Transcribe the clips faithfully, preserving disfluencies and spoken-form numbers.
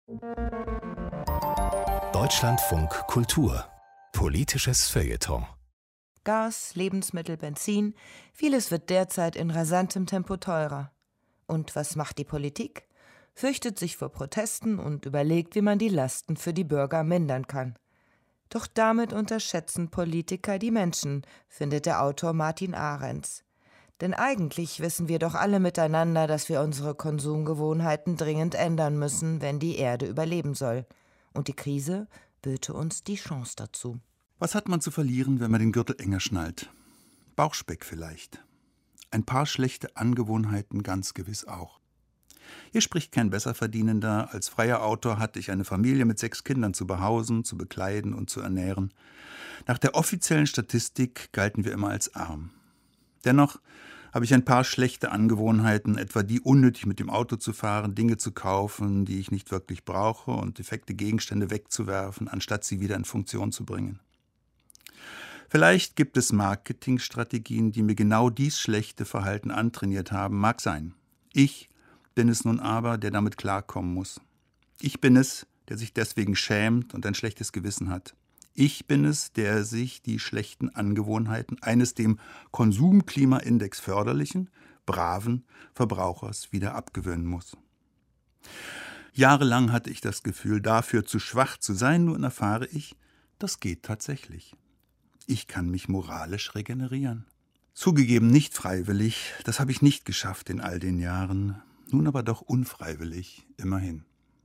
Deutschlandfunk Kultur. Politisches Feuilleton. Gas, Lebensmittel, Benzin, vieles wird derzeit in rasantem Tempo teurer. Und was macht die Politik? Fürchtet sich vor Protesten und überlegt, wie man die Lasten für die Bürger mindern kann. Doch damit unterschätzen Politiker die Menschen, findet der Autor Martin Ahrens. Denn eigentlich wissen wir doch alle miteinander, dass wir unsere Konsumgewohnheiten dringend ändern müssen, wenn die Erde überleben soll. Und die Krise böte uns die Chance dazu. Was hat man zu verlieren, wenn man den Gürtel enger schnallt? Bauchspeck vielleicht. Ein paar schlechte Angewohnheiten ganz gewiss auch. Hier spricht kein Besserverdienender. Als freier Autor hatte ich eine Familie mit sechs Kindern zu behausen, zu bekleiden und zu ernähren. Nach der offiziellen Statistik galten wir immer als arm. Dennoch habe ich ein paar schlechte Angewohnheiten, etwa die, unnötig mit dem Auto zu fahren, Dinge zu kaufen, die ich nicht wirklich brauche, und defekte Gegenstände wegzuwerfen, anstatt sie wieder in Funktion zu bringen. Vielleicht gibt es Marketingstrategien, die mir genau dies schlechte Verhalten antrainiert haben. Mag sein. Ich bin es nun aber, der damit klarkommen muss. Ich bin es, der sich deswegen schämt und ein schlechtes Gewissen hat. Ich bin es, der sich die schlechten Angewohnheiten eines dem Konsumklimaindex förderlichen, braven Verbrauchers wieder abgewöhnen muss. Jahrelang hatte ich das Gefühl, dafür zu schwach zu sein, nun erfahre ich, das geht tatsächlich. Ich kann mich moralisch regenerieren. Zugegeben nicht freiwillig, das habe ich nicht geschafft in all den Jahren, nun aber doch unfreiwillig, immerhin.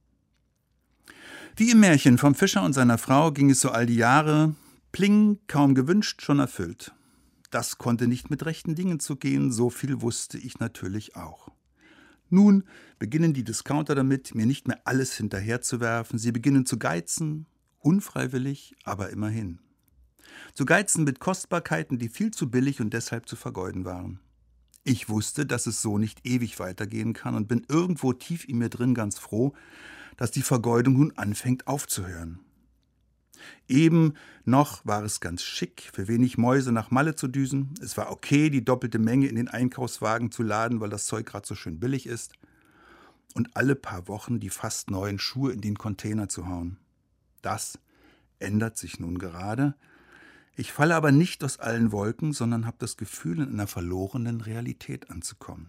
Wie im Märchen vom Fischer und seiner Frau ging es so all die Jahre, pling, kaum gewünscht, schon erfüllt. Das konnte nicht mit rechten Dingen zugehen, so viel wusste ich natürlich auch. Nun beginnen die Discounter damit, mir nicht mehr alles hinterherzuwerfen, sie beginnen zu geizen, unfreiwillig, aber immerhin. Zu geizen mit Kostbarkeiten, die viel zu billig und deshalb zu vergeuden waren. Ich wusste, dass es so nicht ewig weitergehen kann und bin irgendwo tief in mir drin ganz froh, dass die Vergeudung nun anfängt aufzuhören. Eben noch war es ganz schick, für wenig Mäuse nach Malle zu düsen. Es war okay, die doppelte Menge in den Einkaufswagen zu laden, weil das Zeug gerade so schön billig ist. Und alle paar Wochen die fast neuen Schuhe in den Container zu hauen. Das ändert sich nun gerade. Ich falle aber nicht aus allen Wolken, sondern habe das Gefühl, in einer verlorenen Realität anzukommen.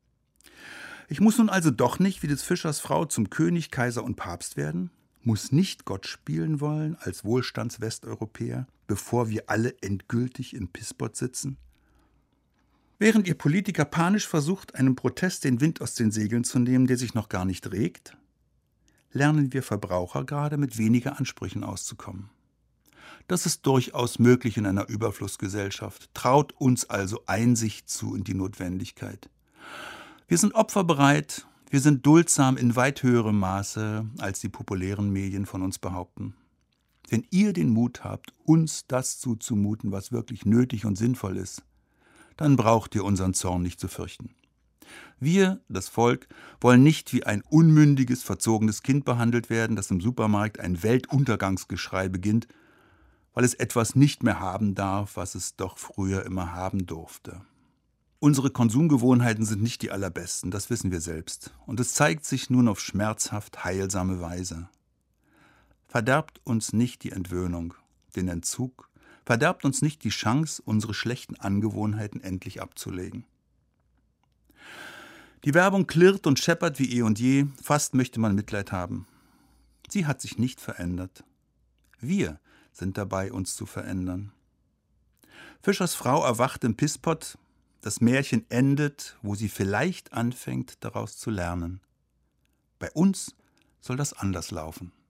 Ich muss nun also doch nicht wie des Fischers Frau zum König, Kaiser und Papst werden, muss nicht Gott spielen wollen als Wohlstandswesteuropäer, bevor wir alle endgültig im Pisspot sitzen. Während ihr Politiker panisch versucht, einem Protest den Wind aus den Segeln zu nehmen, der sich noch gar nicht regt, lernen wir Verbraucher gerade mit weniger Ansprüchen auszukommen. Das ist durchaus möglich in einer Überflussgesellschaft. Traut uns also Einsicht zu in die Notwendigkeit. Wir sind opferbereit, wir sind duldsam in weit höherem Maße, als die populären Medien von uns behaupten. Wenn ihr den Mut habt, uns das zuzumuten, was wirklich nötig und sinnvoll ist, dann braucht ihr unseren Zorn nicht zu fürchten. Wir, das Volk, wollen nicht wie ein unmündiges, verzogenes Kind behandelt werden, das im Supermarkt ein Weltuntergangsgeschrei beginnt, weil es etwas nicht mehr haben darf, was es doch früher immer haben durfte. Unsere Konsumgewohnheiten sind nicht die allerbesten, das wissen wir selbst. Und es zeigt sich nun auf schmerzhaft heilsame Weise. Verderbt uns nicht die Entwöhnung, den Entzug, verderbt uns nicht die Chance, unsere schlechten Angewohnheiten endlich abzulegen. Die Werbung klirrt und scheppert wie eh und je, fast möchte man Mitleid haben. Sie hat sich nicht verändert. Wir sind dabei, uns zu verändern. Fischers Frau erwacht im Pisspot. Das Märchen endet, wo sie vielleicht anfängt, daraus zu lernen. Bei uns soll das anders laufen.